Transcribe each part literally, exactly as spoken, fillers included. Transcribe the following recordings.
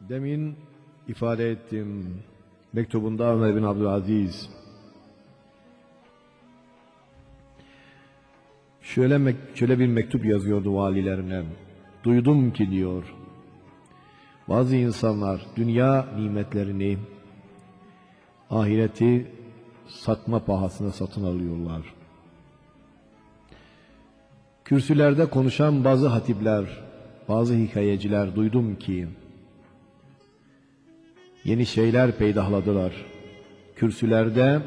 Demin ifade ettim mektubunda Ömer bin Abdülaziz şöyle, şöyle bir mektup yazıyordu valilerine. Duydum ki diyor, bazı insanlar dünya nimetlerini, ahireti satma pahasına satın alıyorlar. Kürsülerde konuşan bazı hatipler, bazı hikayeciler duydum ki yeni şeyler peydahladılar. Kürsülerde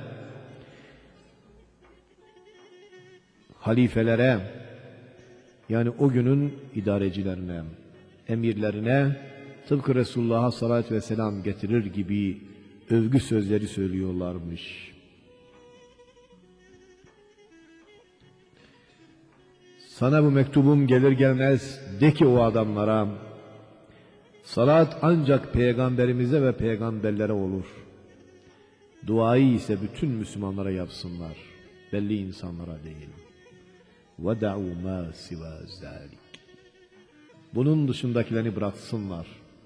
halifelere, yani o günün idarecilerine, emirlerine tıpkı Resulullah'a sallallahu ve selam getirir gibi övgü sözleri söylüyorlarmış. Sana bu mektubum gelir gelmez de ki o adamlara, salat ancak peygamberimize ve peygamberlere olur. Duayı ise bütün Müslümanlara yapsınlar, belli insanlara değil. وَدَعُوا مَا سِوَى ذَٰلِكِ Bunun dışındakilerini bıraksınlar.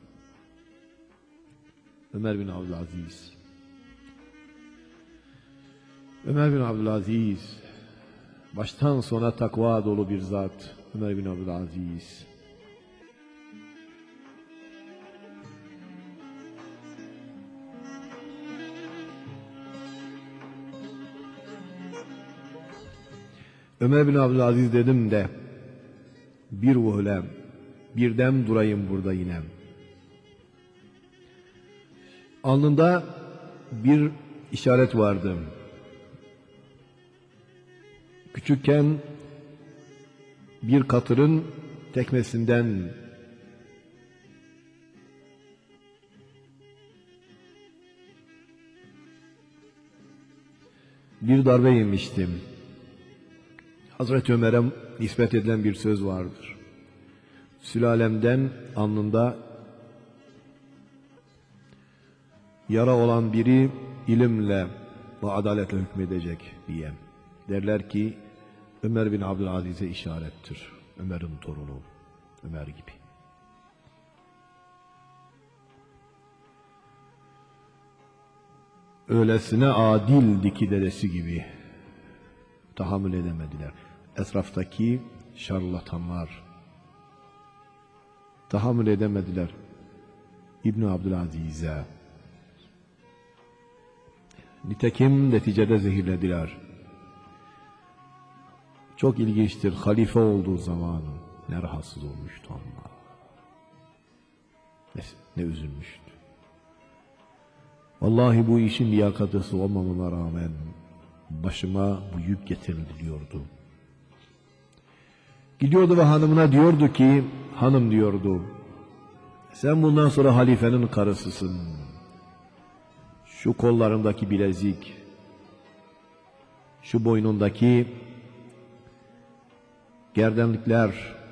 Ömer bin Abdülaziz Ömer bin Abdülaziz baştan sona takva dolu bir zat. Ömer bin Abdülaziz Ömer bin Abdülaziz dedim de bir vuhle birden durayım burada yine. Alnında bir işaret vardı. Küçükken bir katırın tekmesinden bir darbe yemiştim. Hazreti Ömer'e nispet edilen bir söz vardır. Sülalemden alnında yara olan biri ilimle ve adaletle hükmedecek diye. Derler ki Ömer bin Abdülaziz'e işarettir. Ömer'in torunu, Ömer gibi. Öylesine adildi ki dedesi gibi. Tahammül edemediler. Etraftaki şarlatanlar tahammül edemediler İbn Abdülaziz'e. Nitekim neticede zehirlediler. Çok ilginçtir. Halife olduğu zaman ne rahatsız olmuştu ama. Ne, ne üzülmüştü. Vallahi bu işin liyakatısı olmamama rağmen başıma bu yük getirildi diyordu. Gidiyordu ve hanımına diyordu ki, hanım diyordu, sen bundan sonra halifenin karısısın. Şu kollarındaki bilezik, şu boynundaki gerdanlıklar,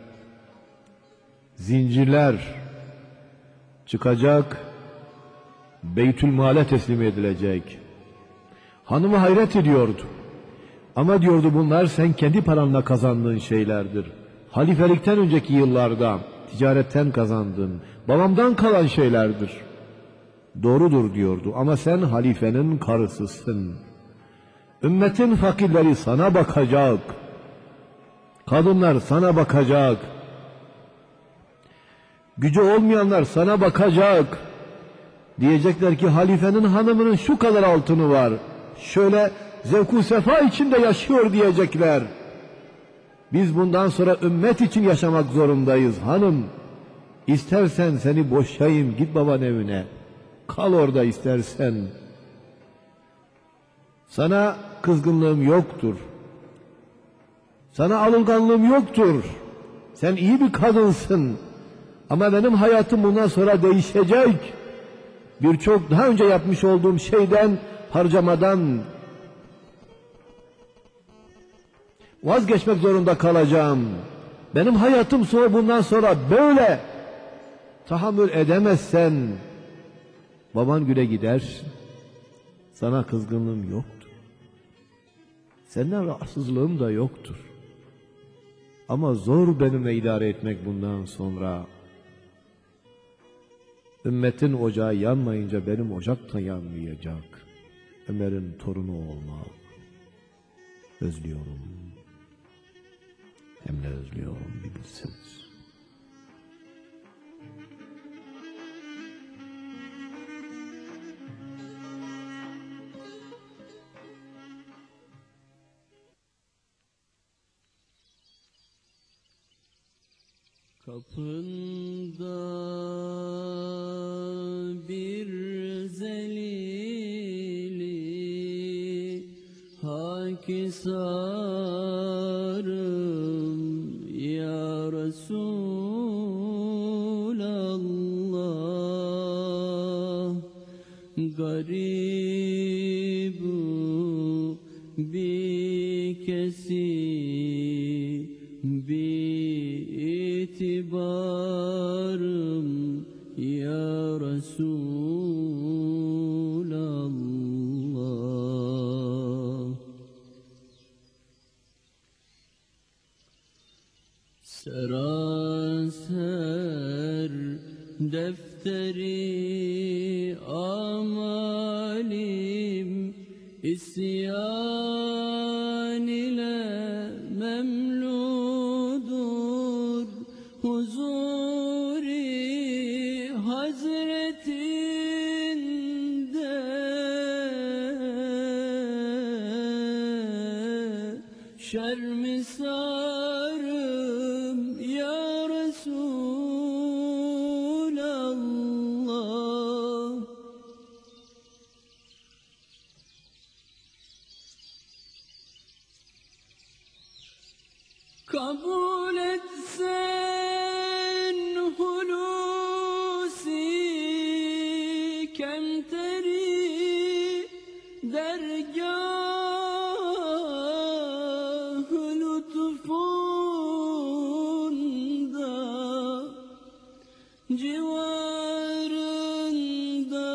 zincirler çıkacak, Beytülmal'e teslim edilecek. Hanımı hayret ediyordu. Ama diyordu bunlar sen kendi paranla kazandığın şeylerdir. Halifelikten önceki yıllarda ticaretten kazandın, babamdan kalan şeylerdir. Doğrudur diyordu ama sen halifenin karısısın. Ümmetin fakirleri sana bakacak. Kadınlar sana bakacak. Gücü olmayanlar sana bakacak. Diyecekler ki halifenin hanımının şu kadar altını var. Şöyle zevk-u sefa içinde yaşıyor diyecekler. Biz bundan sonra ümmet için yaşamak zorundayız hanım. İstersen seni boşayayım, git baban evine. Kal orada istersen. Sana kızgınlığım yoktur. Sana alınganlığım yoktur. Sen iyi bir kadınsın. Ama benim hayatım bundan sonra değişecek. Birçok daha önce yapmış olduğum şeyden, harcamadan vazgeçmek zorunda kalacağım. Benim hayatım sonra bundan sonra böyle. Tahammül edemezsen baban güle gidersin. Sana kızgınlığım yoktur. Senden rahatsızlığım da yoktur. Ama zor benimle idare etmek bundan sonra. Ümmetin ocağı yanmayınca benim ocak da yanmayacak. Ömer'in torunu olmak özlüyorum. Hem de özlüyorum bir bilseniz. Kapında bir zelili hakisarım ya Resulallah, garibu bi kesi bi itibarım ya Resulallah. Seraser defteri amalim isyan ile memludur, huzuri hazretinde şermisarım ya Resulallah. Kabul etsen hulusi kemteri dergâh-ı lütfunda, civarında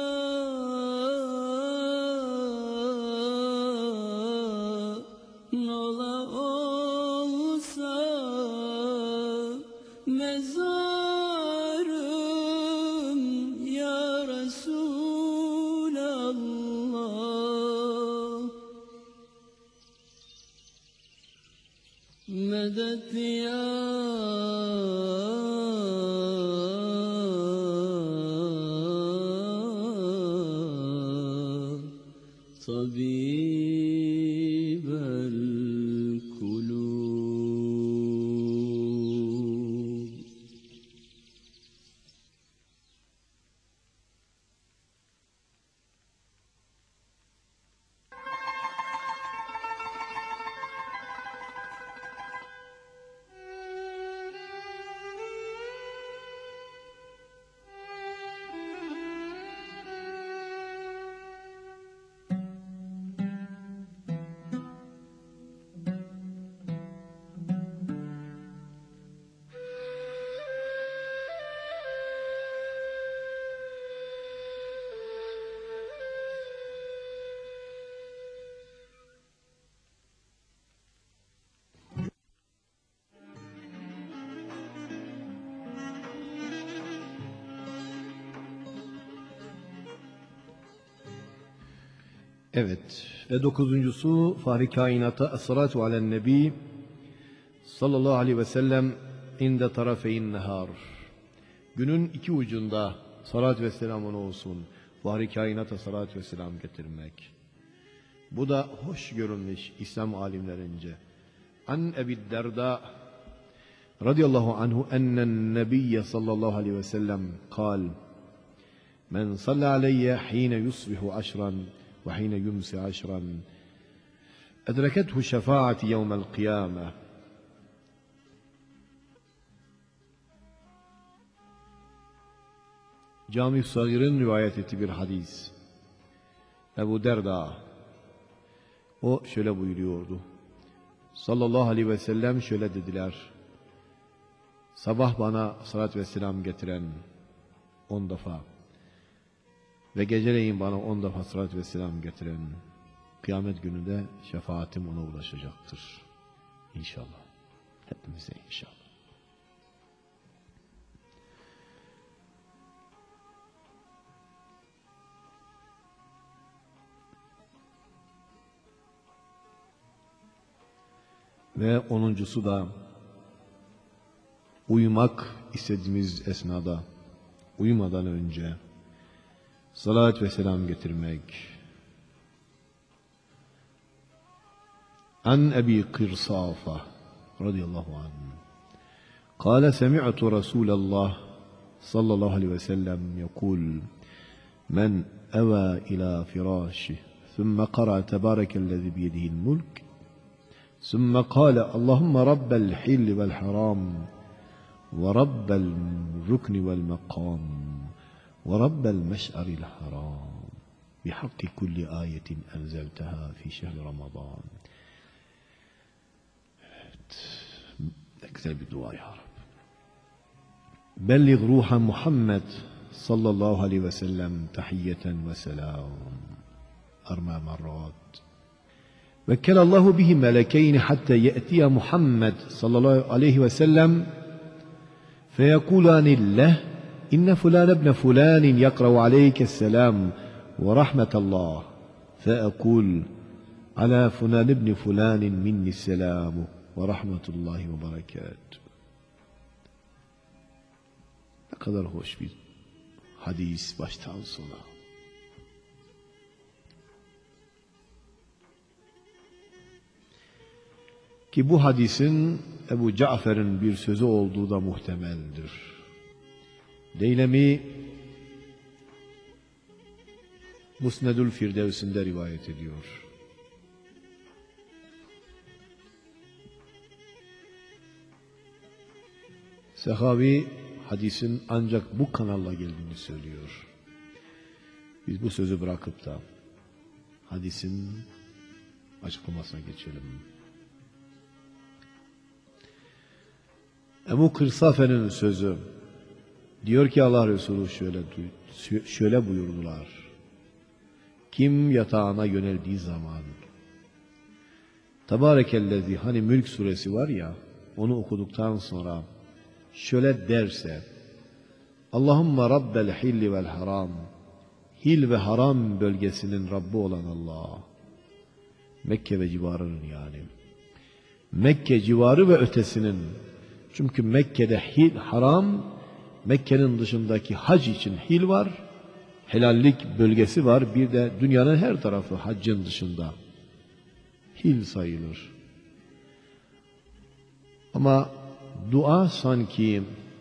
ola olsa mezarım ya Resulallah. Medet ya tabibel kulub. Evet ve dokuzuncusu Fahri Kainat'a es-salatu alen nebi sallallahu aleyhi ve sellem inde tarafeyn nehar. Günün iki ucunda salat ve selamın olsun. Fahri Kainat'a salat ve selam getirmek. Bu da hoş görülmüş İslam alimlerince. An Ebi Derda radıyallahu anhu ennen nebiyye sallallahu aleyhi ve sellem kal: Men salla aleyye hine yusbihu aşran ve hine yumsi aşran edrekethu şefaati yevmel kıyame. Cami-i Sagir'in rivayet ettiği bir hadis. Ebu Derda, o şöyle buyuruyordu. Sallallahu aleyhi ve sellem şöyle dediler: sabah bana salat ve selam getiren on defa ve geceleyin bana on defa salat ve selam getiren, kıyamet gününde şefaatim ona ulaşacaktır. İnşallah. Hepimize inşallah. Ve onuncusu da uyumak istediğimiz esnada, uyumadan önce salat ve selam getirmek. An Ebi Kırsafa radıyallahu anh قال سمعت رسول الله صلى الله عليه وسلم يقول من أوى إلى فراشه ثم قرأ تبارك الذي بيده الملك ثم قال اللهم رب الحل والحرام ورب الركن والمقام ورب المشعر الحرام بحق كل آية أنزلتها في شهر رمضان. Evet, ne güzel bir dua ya Rabbi. Belliğ ruha Muhammed sallallahu aleyhi ve sellem tahiyyeten ve selam arma marrat. Vekkel Allahu bihi melekeyni hatta ye'tiye Muhammed sallallahu aleyhi ve sellem feyekulani leh inne fulan ibne fulanin yakra'u aleyke selam ve rahmetallah feekul ala fulan ibni fulanin minni selamu ve rahmetullahi ve berekatuhu. Ne kadar hoş bir hadis baştan sona. Ki bu hadisin Ebu Cafer'in bir sözü olduğu da muhtemeldir. Deylemi Musnedül Firdevs'inde rivayet ediyor. Sehavi hadisin ancak bu kanalla geldiğini söylüyor. Biz bu sözü bırakıp da hadisin açıklamasına geçelim. Ebu Kırsafe'nin sözü diyor ki Allah Resulü şöyle şöyle buyurdular. Kim yatağına yöneldiği zaman Tebarekellezi, hani Mülk suresi var ya, onu okuduktan sonra şöyle derse Allahümme Rabbel hilli vel haram, hil ve haram bölgesinin Rabbi olan Allah, Mekke ve civarının yani, Mekke civarı ve ötesinin, çünkü Mekke'de hil haram, Mekke'nin dışındaki hac için hil var, helallik bölgesi var, bir de dünyanın her tarafı haccın dışında hil sayılır. Ama dua sanki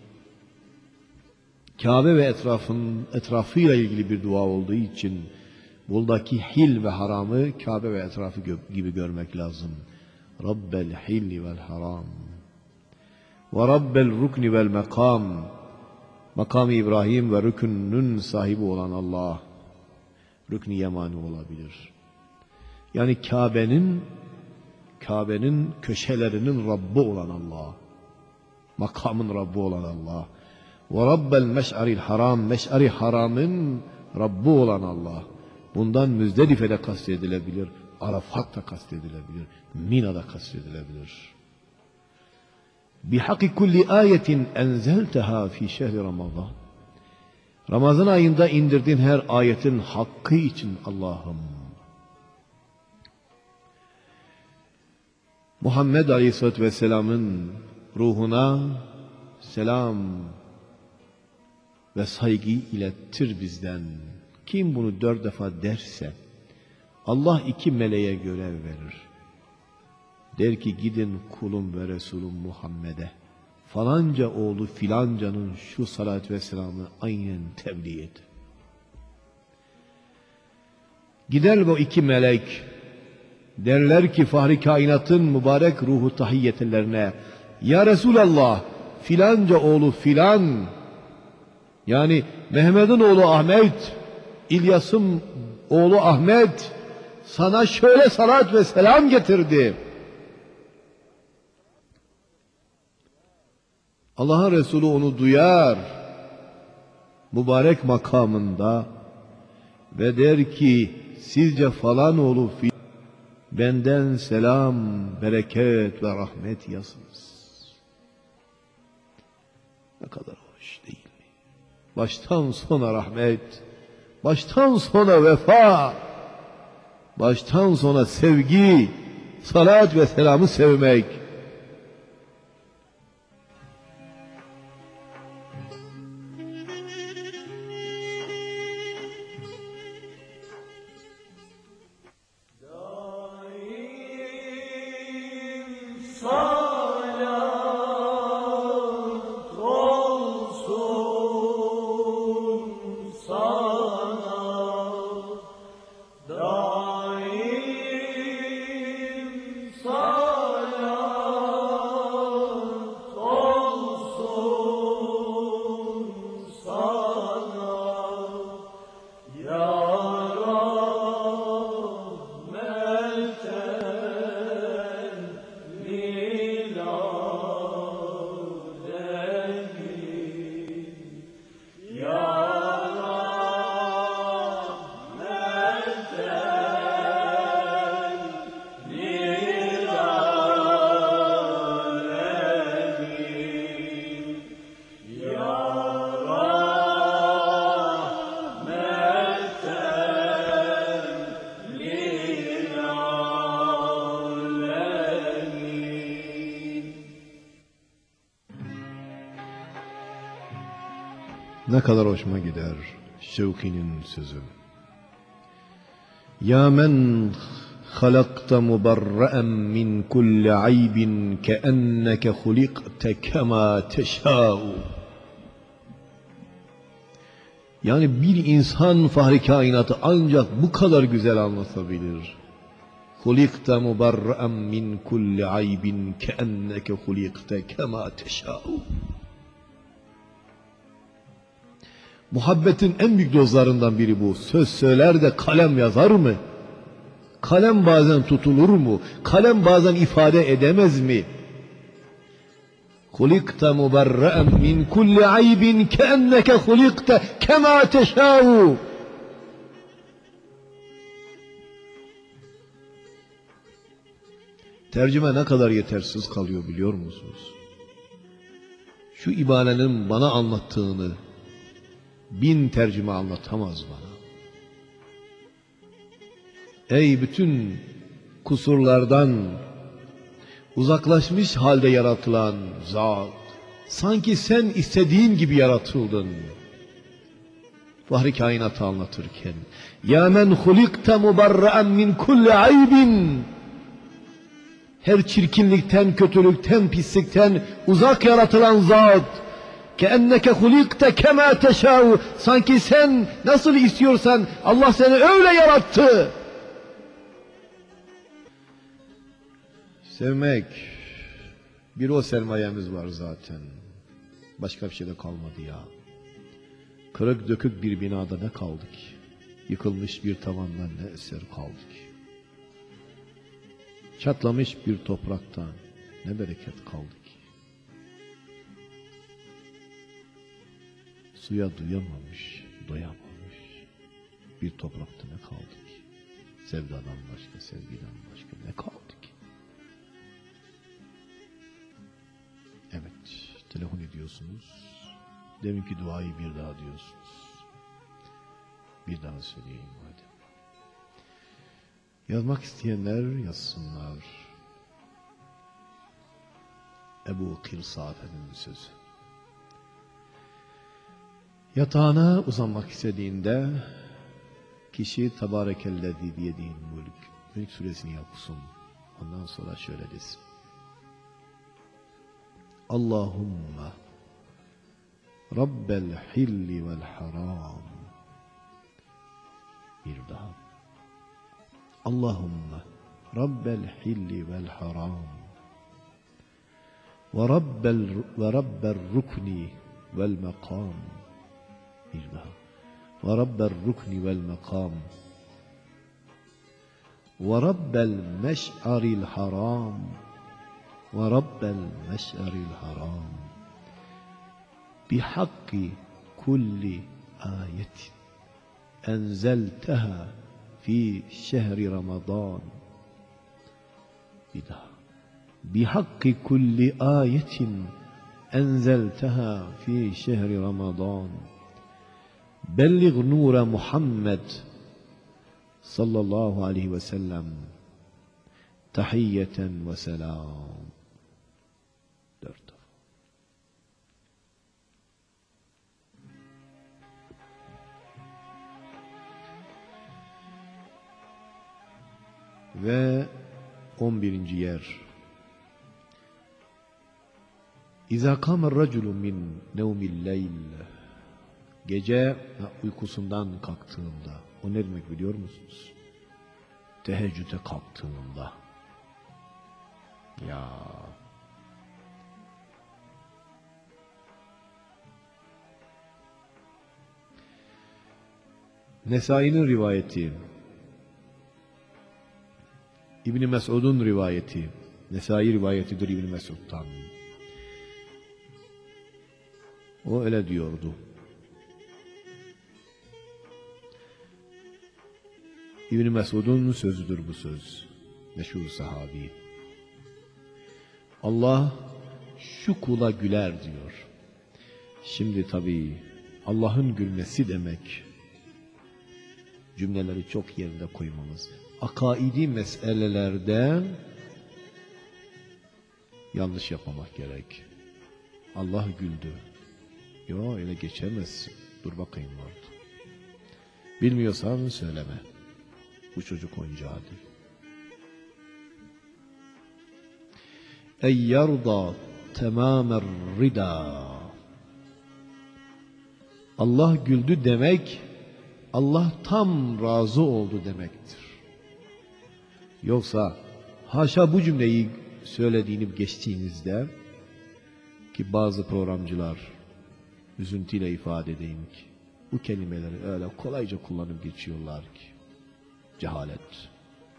Kabe ve etrafın etrafıyla ilgili bir dua olduğu için buradaki hil ve haramı Kabe ve etrafı gibi görmek lazım. Rabbel hilli vel haram ve Rabbel rukni vel makam, makam-ı İbrahim ve rükünün sahibi olan Allah, rükn-i yemani olabilir. Yani Kabe'nin Kabe'nin köşelerinin Rabbi olan Allah, makamın Rabbi olan Allah. Ve Rabbel meş'aril haram, meş'ari haramın Rabbi olan Allah. Bundan Müzdelife'de kastedilebilir, Arafat'ta kastedilebilir, Mina'da kastedilebilir. Bihakki kulli ayetin enzelteha fi şehri Ramazan. Ramazan ayında indirdiğin her ayetin hakkı için Allah'ım. Muhammed Aleyhisselatü Vesselam'ın ruhuna selam ve saygı ilettir bizden. Kim bunu dört defa derse Allah iki meleğe görev verir. Der ki gidin kulum ve Resulüm Muhammed'e falanca oğlu filancanın şu salat ve selamı aynen tebliğ et. Gider bu iki melek, derler ki Fahri Kainat'ın mübarek ruhu tahiyyetelerine, ya Resulallah filanca oğlu filan, yani Mehmet'in oğlu Ahmet, İlyas'ın oğlu Ahmet sana şöyle salat ve selam getirdi. Allah'ın Resulü onu duyar mübarek makamında ve der ki sizce falan oğlu fi benden selam, bereket ve rahmet yazınız. Ne kadar hoş değil mi? Baştan sona rahmet, baştan sona vefa, baştan sona sevgi, salat ve selamı sevmek. Ne kadar hoşuma gider Şevki'nin sözü. Ya men halakta mubarra'en min kulli aybin keenneke hulikte kema teşâ'u. Yani bir insan fahri kainatı ancak bu kadar güzel anlatabilir. Hulikte mubarra'en min kulli aybin keenneke hulikte kema teşâ'u. Muhabbetin en büyük dozlarından biri bu. Söz söyler de kalem yazar mı? Kalem bazen tutulur mu? Kalem bazen ifade edemez mi? Hulikte mubarra'en min kulli aybin keenneke hulikte kema teşâ'u. Tercüme ne kadar yetersiz kalıyor biliyor musunuz? Şu ibarenin bana anlattığını bin tercüme anlatamaz bana. Ey bütün kusurlardan uzaklaşmış halde yaratılan zat, sanki sen istediğin gibi yaratıldın. Fahri kainatı anlatırken, ya men hulikte mubarra'en min kulli aybin, her çirkinlikten, kötülükten, pislikten uzak yaratılan zat, keenneke hulikte kema teşâ'u, sanki sen nasıl istiyorsan Allah seni öyle yarattı. Sevmek, bir o sermayemiz var zaten. Başka bir şey de kalmadı ya. Kırık dökük bir binada ne kaldı ki? Yıkılmış bir tavandan ne eser kaldı ki? Çatlamış bir topraktan ne bereket kaldı ki? Suya duyamamış, doyamamış bir toprakta ne kaldı ki? Sevdadan başka, sevgiden başka ne kaldı ki? Evet, telefon ediyorsunuz. Deminki duayı bir daha diyorsunuz. Bir daha söyleyeyim madem. Yazmak isteyenler yazsınlar. Ebu Kırsa Efendi'nin sözü. Yatağına uzanmak istediğinde kişi Tebarekellezi biyedihil mulk, Mülk suresini okusun. Ondan sonra şöyle desin. Allahümme Rabbel hilli vel haram. Bir daha. Allahümme Rabbel hilli vel haram. Ve Rabbel, ve Rabbel rukni vel mekam. Bir daha. Ve Rabbel rukni vel mekam. Ve Rabbel meş'aril haram. Ve Rabbel meş'aril haram. Bihakki kulli ayetin enzelteha fi şehri Ramazan. Bir daha. Bihakki kulli ayetin enzelteha fi şehri Ramazan. Bellig nura Muhammed sallallahu aleyhi ve sellem tahiyyeten ve selam. Dört. Ve on birinci yer. İzâ kâmer raculu min nevmil leyl. Gece uykusundan kalktığında. O ne demek biliyor musunuz? Teheccüde kalktığında. Ya. Nesai'nin rivayeti, İbn Mes'ud'un rivayeti, Nesai rivayetidir İbn Mes'ud'dan. O öyle diyordu. İbn Mes'ud'un sözüdür bu söz. Meşhur sahabi. Allah şu kula güler diyor. Şimdi tabii Allah'ın gülmesi demek, cümleleri çok yerinde koymamız. Akaidi meselelerde yanlış yapmamak gerek. Allah güldü. Yo öyle geçemezsin. Dur bakayım orada. Bilmiyorsan söyleme. Bu çocuk oyuncağı değil. Ey yarda temamer rida. Allah güldü demek, Allah tam razı oldu demektir. Yoksa haşa bu cümleyi söylediğini geçtiğinizde, ki bazı programcılar üzüntüyle ifade edeyim ki bu kelimeleri öyle kolayca kullanıp geçiyorlar ki cehalet.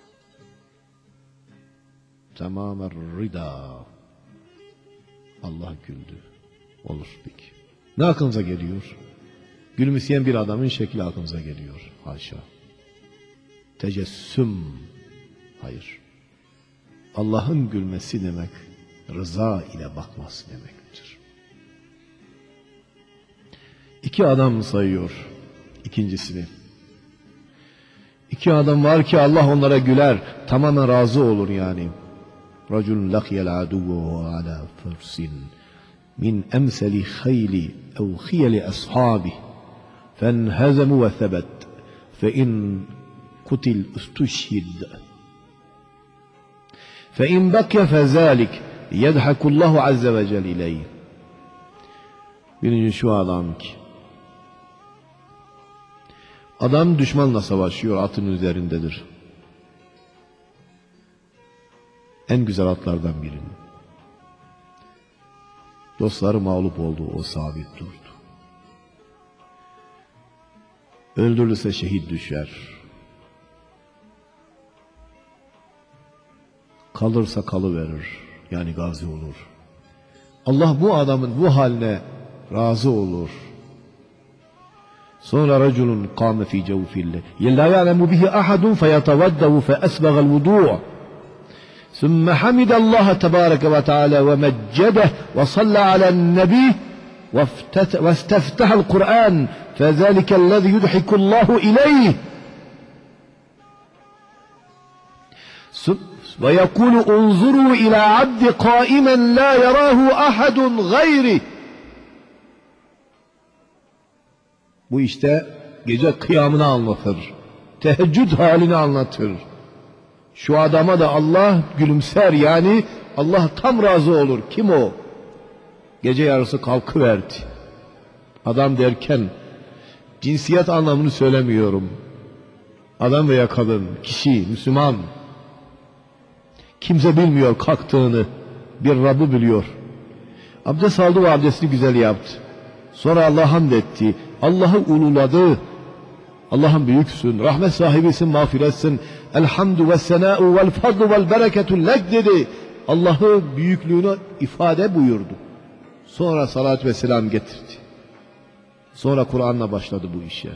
Tamamen rida. Allah güldü. Olur peki. Ne aklınıza geliyor? Gülümseyen bir adamın şekli aklınıza geliyor. Haşa. Tecessüm. Hayır. Allah'ın gülmesi demek, rıza ile bakması demektir. İki adam sayıyor ikincisini. İki adam var ki Allah onlara güler, tamamen razı olur yani. Racul laqiyal aduvu ala fursin min emsali khayli ev khiyali ashabi fenhezemu ve thebet fe in kutil istuşhid fe in bakya fezalik yedhakullahu azze ve celle ileyh. Birinci şu adam ki adam düşmanla savaşıyor, atın üzerindedir. En güzel atlardan birini. Dostları mağlup oldu, o sabit durdu. Öldürülürse şehit düşer. Kalırsa kalıverir, yani gazi olur. Allah bu adamın bu haline razı olur. Sonra raculun kâme fî cevfille yellâ ya'lemu bihi ahadun feyetevaddehu feesbagel vudu' ثم حمد الله تبارك وتعالى ومجده وصلى على النبي واستفتح القرآن فذلك الذي يضحك الله إليه ويقول انظروا إلى عبد قائما لا يراه أحد غيره. Bu işte gece kıyamını anlatır. Teheccüd halini anlatır. Şu adama da Allah gülümser, yani Allah tam razı olur. Kim o? Gece yarısı kalkıverdi. Adam derken cinsiyet anlamını söylemiyorum. Adam veya kadın, kişi, Müslüman. Kimse bilmiyor kalktığını. Bir Rabbi biliyor. Abdest aldı ve abdestini güzel yaptı. Sonra Allah'a hamd etti. Allah'ı ululadı. Allah'ım büyüksün, rahmet sahibisin, mağfiretsin. Elhamdü ve senâ'u vel fadlu vel bereketu lek dedi. Allah'ı büyüklüğünü ifade buyurdu. Sonra salat ve selam getirdi. Sonra Kur'an'la başladı bu işe.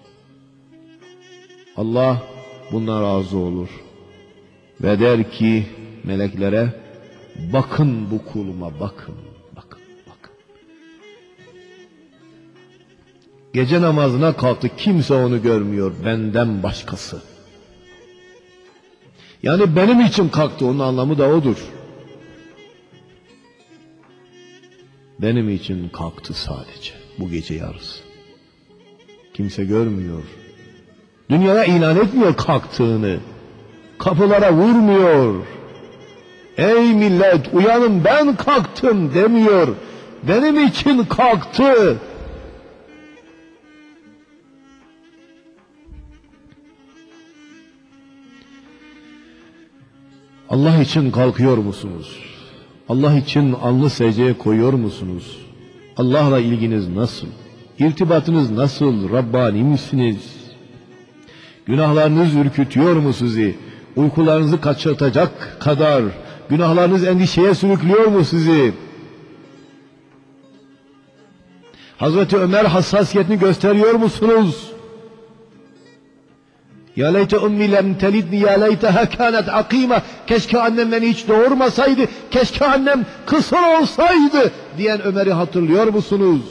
Allah bundan razı olur. Ve der ki meleklere, bakın bu kuluma, bakın, bakın, bakın. Gece namazına kalktı, kimse onu görmüyor, benden başkası. Yani benim için kalktı, onun anlamı da odur. Benim için kalktı sadece bu gece yarısı. Kimse görmüyor. Dünyaya ilan etmiyor kalktığını. Kapılara vurmuyor. Ey millet, uyanın, ben kalktım demiyor. Benim için kalktı. Allah için kalkıyor musunuz? Allah için alnı secdeye koyuyor musunuz? Allah'la ilginiz nasıl? İrtibatınız nasıl? Rabbani misiniz? Günahlarınız ürkütüyor mu sizi? Uykularınızı kaçırtacak kadar günahlarınız endişeye sürüklüyor mu sizi? Hazreti Ömer hassasiyetini gösteriyor musunuz? Ya leyte ummi lem telidni ya leyteha kânet akîme. Keşke annem beni hiç doğurmasaydı, keşke annem kısır olsaydı diyen Ömer'i hatırlıyor musunuz?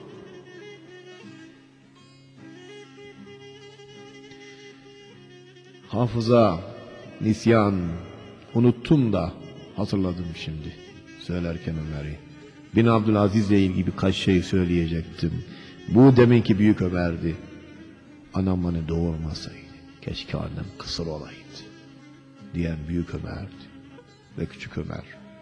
Hafıza, nisyan, unuttum da hatırladım şimdi söylerken Ömer'i. Bin Abdülaziz ile ilgili birkaç şey söyleyecektim. Bu deminki büyük Ömer'di. Anam beni doğurmasaydı, keşke annem kısır olaydı diyen büyük Ömer'di ve küçük Ömer.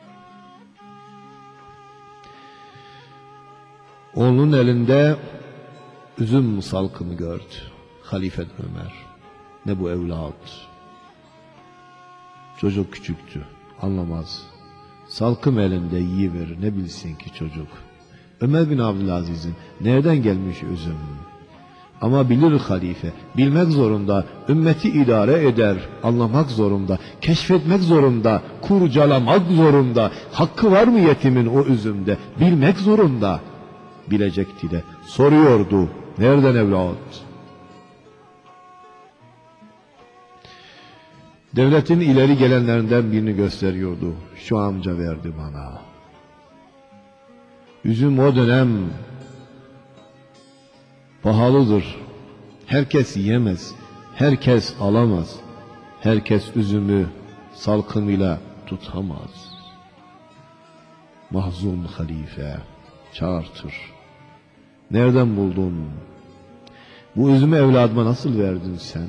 Onun elinde üzüm salkımı gördü Halife Ömer. Ne bu evlat? Çocuk küçüktü, anlamaz. Salkım elinde yiyiverir, ne bilsin ki çocuk. Ömer bin Abdülaziz'in nereden gelmiş üzüm? Ama bilir halife, bilmek zorunda, ümmeti idare eder, anlamak zorunda, keşfetmek zorunda, kurcalamak zorunda. Hakkı var mı yetimin o üzümde? Bilmek zorunda. Bilecekti de soruyordu, nereden evlat? Devletin ileri gelenlerinden birini gösteriyordu. Şu amca verdi bana. Üzüm o dönem pahalıdır. Herkes yiyemez, herkes alamaz. Herkes üzümü salkımıyla tutamaz. Mahzun halife çağırtır. Nereden buldun? Bu üzümü evladıma nasıl verdin sen?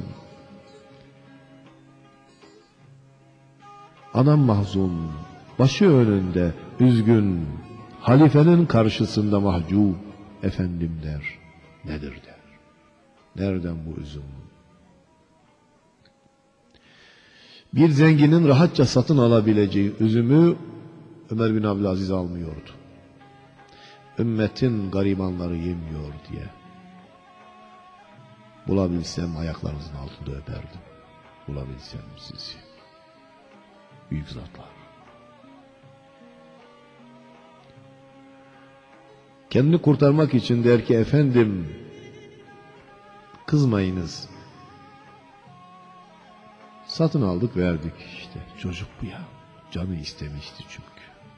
Anam mahzun, başı önünde, üzgün, halifenin karşısında mahcup, efendim der, nedir der. Nereden bu üzüm? Bir zenginin rahatça satın alabileceği üzümü Ömer bin Abdülaziz almıyordu. Ümmetin garibanları yemiyor diye. Bulabilsem ayaklarınızın altında öperdim. Bulabilsem sizi. Büyük zatlar. Kendini kurtarmak için der ki, efendim kızmayınız. Satın aldık verdik işte. Çocuk bu ya. Canı istemişti çünkü.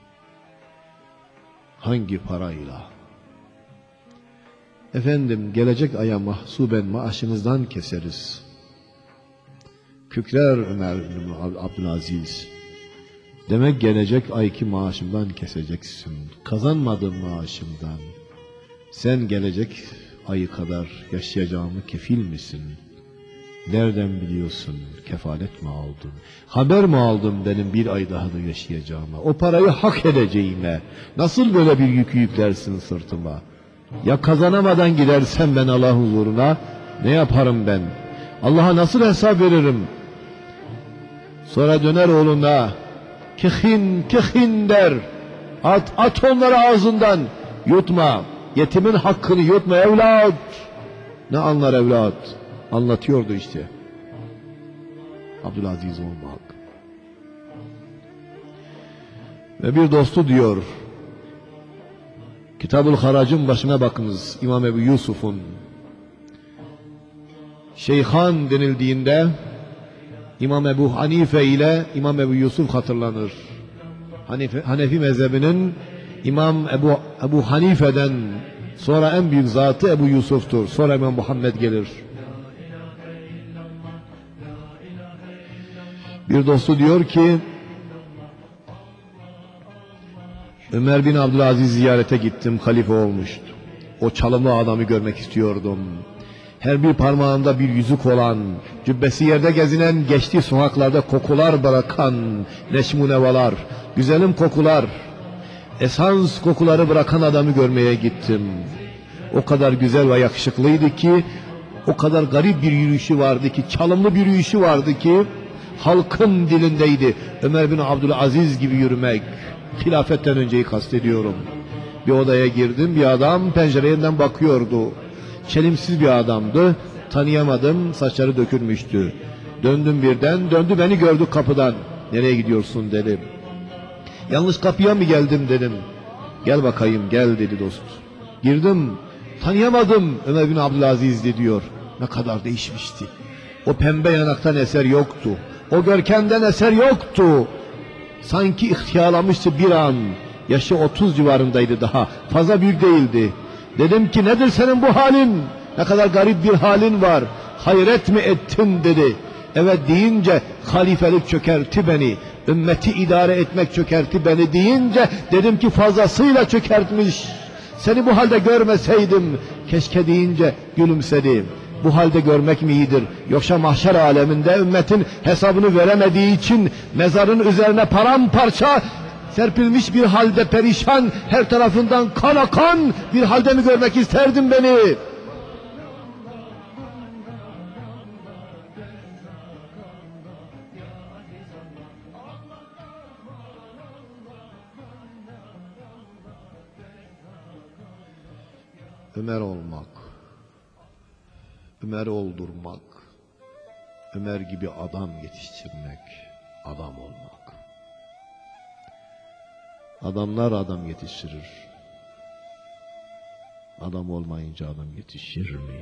Hangi parayla? Efendim gelecek aya mahsuben maaşınızdan keseriz. Kükrer Ömer bin Abdülaziz. Demek gelecek ayki maaşımdan keseceksin. Kazanmadığın maaşımdan. Sen gelecek ayı kadar yaşayacağımı kefil misin? Nereden biliyorsun? Kefalet mi aldın? Haber mi aldın benim bir ay daha da yaşayacağıma? O parayı hak edeceğime. Nasıl böyle bir yükü yüklersin sırtıma? Ya kazanamadan gidersem ben Allah huzuruna, ne yaparım ben? Allah'a nasıl hesap veririm? Sonra döner oğluna, kihin kihin der. At, at onları ağzından. Yutma. Yetimin hakkını yutma evlat. Ne anlar evlat? Anlatıyordu işte. Abdülaziz olmak. Ve bir dostu diyor, Kitab-ül Harac'ın başına bakınız, İmam Ebu Yusuf'un. Şeyhan denildiğinde İmam Ebu Hanife ile İmam Ebu Yusuf hatırlanır. Hanife, Hanefi mezhebinin İmam Ebu, Ebu Hanife'den sonra en büyük zatı Ebu Yusuf'tur. Sonra İmam Muhammed gelir. Bir dostu diyor ki, Ömer bin Abdülaziz ziyarete gittim, halife olmuştu. O çalımlı adamı görmek istiyordum. her bir parmağında bir yüzük olan, cübbesi yerde gezinen, geçtiği sokaklarda kokular bırakan neşmunevalar, güzelim kokular, esans kokuları bırakan adamı görmeye gittim. O kadar güzel ve yakışıklıydı ki, o kadar garip bir yürüyüşü vardı ki, çalımlı bir yürüyüşü vardı ki, halkın dilindeydi. Ömer bin Abdülaziz gibi yürümek, hilafetten önceyi kastediyorum. Bir odaya girdim, bir adam pencereden bakıyordu. Çelimsiz bir adamdı, tanıyamadım, saçları dökülmüştü. Döndüm birden, döndü beni gördü kapıdan. Nereye gidiyorsun dedim. Yanlış kapıya mı geldim dedim. Gel bakayım, gel dedi dost. Girdim, tanıyamadım, Ömer bin Abdülaziz'di diyor. Ne kadar değişmişti. O pembe yanaktan eser yoktu. O görkemden eser yoktu. Sanki ihtiyarlamıştı bir an. Yaşı otuz civarındaydı daha. Fazla büyük değildi. Dedim ki nedir senin bu halin? Ne kadar garip bir halin var. Hayret mi ettin dedi. Evet deyince halifelik çökertti beni. Ümmeti idare etmek çökertti beni deyince dedim ki fazlasıyla çökertmiş. Seni bu halde görmeseydim keşke deyince gülümsedi. Bu halde görmek mi iyidir? Yoksa mahşer aleminde ümmetin hesabını veremediği için mezarın üzerine paramparça serpilmiş bir halde perişan, her tarafından kan akan bir halde mi görmek isterdin beni? Ömer olmak, Ömer oldurmak, Ömer gibi adam yetiştirmek, adam olmak. Adamlar adam yetiştirir. Adam olmayınca adam yetişir mi?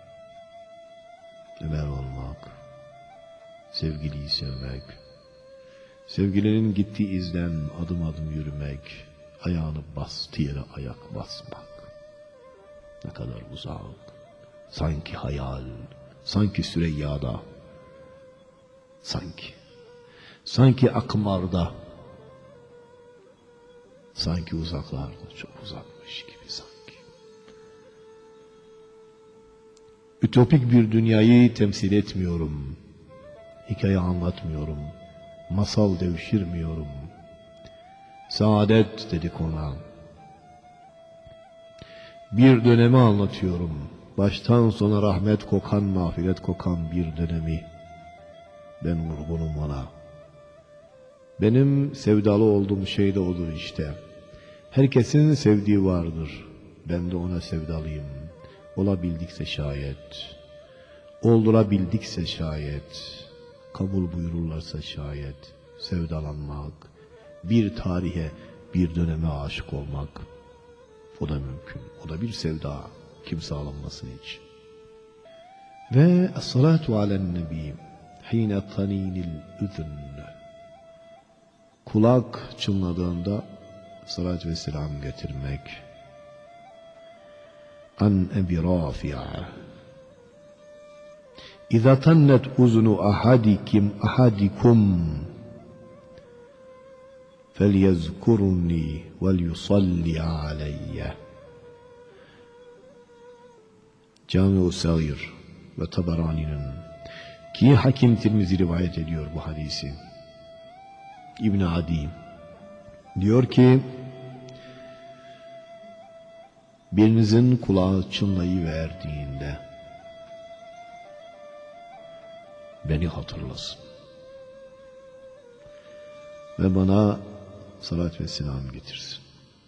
Ömer olmak, sevgiliyi sevmek, sevgilinin gittiği izden adım adım yürümek, ayağını bastığı yere ayak basmak. Ne kadar uzak, sanki hayal, sanki Süreyya'da, sanki, sanki akmarda, sanki uzaklarda, çok uzakmış gibi sanki. Ütopik bir dünyayı temsil etmiyorum, hikaye anlatmıyorum, masal devşirmiyorum. Saadet dedik ona. Bir dönemi anlatıyorum. Baştan sona rahmet kokan, mağfiret kokan bir dönemi. Ben vurgunum ona. Benim sevdalı olduğum şey de odur işte. Herkesin sevdiği vardır. Ben de ona sevdalıyım. Olabildikse şayet. Oldurabildikse şayet. Kabul buyururlarsa şayet. Sevdalanmak. Bir tarihe, bir döneme aşık olmak. O da mümkün. O da bir sevda. Kimse alınmasın hiç. Ve es-salatu alen-nebi hine taninil üzün. Kulak çınladığında salat ve selam getirmek. An Ebi Rafi'a. İza tannet uzunu ahadikim ahadikum فَلْيَذْكُرُنِّي وَلْيُصَلِّ عَلَيَّ. Cami-u Sagir ve Tabarani'nin, ki Hakim Tirmizi rivayet ediyor bu hadisi. İbn Adi diyor ki, birinizin kulağı çınlayıverdiğinde beni hatırlasın ve bana salat ve selam getirsin.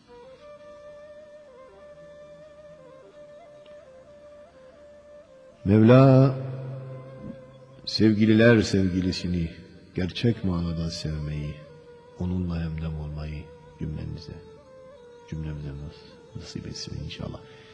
Mevla sevgililer sevgilisini gerçek manada sevmeyi, onunla hemdem olmayı cümlemize, cümlemize nasip etsin inşallah.